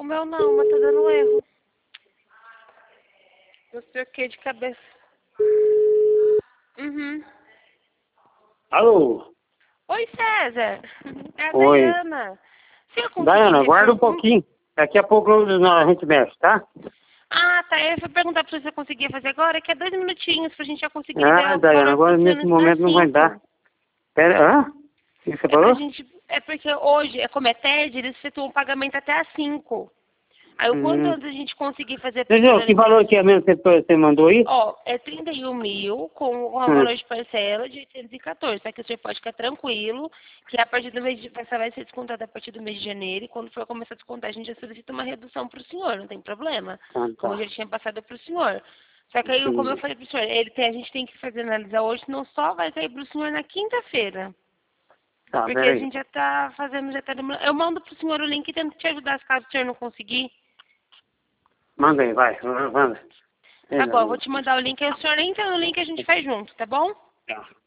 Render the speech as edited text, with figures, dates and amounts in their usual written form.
O meu não, mas tá dando erro. Eu troquei de cabeça. Uhum. Alô? Oi, César. É a Oi. Dayana. Se eu conseguir Daiana, ver guarda por... um pouquinho. Daqui a pouco a gente mexe, tá? Ah, tá. Eu ia perguntar pra você conseguir fazer agora, que é 2 minutinhos pra gente já conseguir ver Ah, o Daiana, valor agora pro senhor nesse antes das momento não vai dar. 5. Pera, hã? O que você É pra falou? gente... É porque hoje, como é TED, eles efetuam o pagamento até às 5. Aí o quanto antes a gente conseguir fazer pro senhor Entendeu? Que antes valor das... que é mesmo que você mandou aí? Ó, é 31 mil com o Hum. valor de parcela de 814. Só que o senhor pode ficar tranquilo, que a partir do mês de... Essa vai ser descontada a partir do mês de janeiro. E quando for começar a descontar, a gente já solicita uma redução pro senhor, não tem problema. Ah, Como eu tá. já tinha passado pro senhor. Só que aí, como eu Entendi. falei pro senhor, a gente tem que fazer analisar hoje, senão só vai cair pro senhor na quinta-feira. Tá, Porque a peraí. gente já tá fazendo, já tá demorando. Eu mando pro senhor o link e tento te ajudar se caso o senhor não conseguir. Manda aí, vai. Manda. Tá bom, eu vou Beleza. te mandar o link, aí o senhor entra no link e a gente faz junto, tá bom? Tá.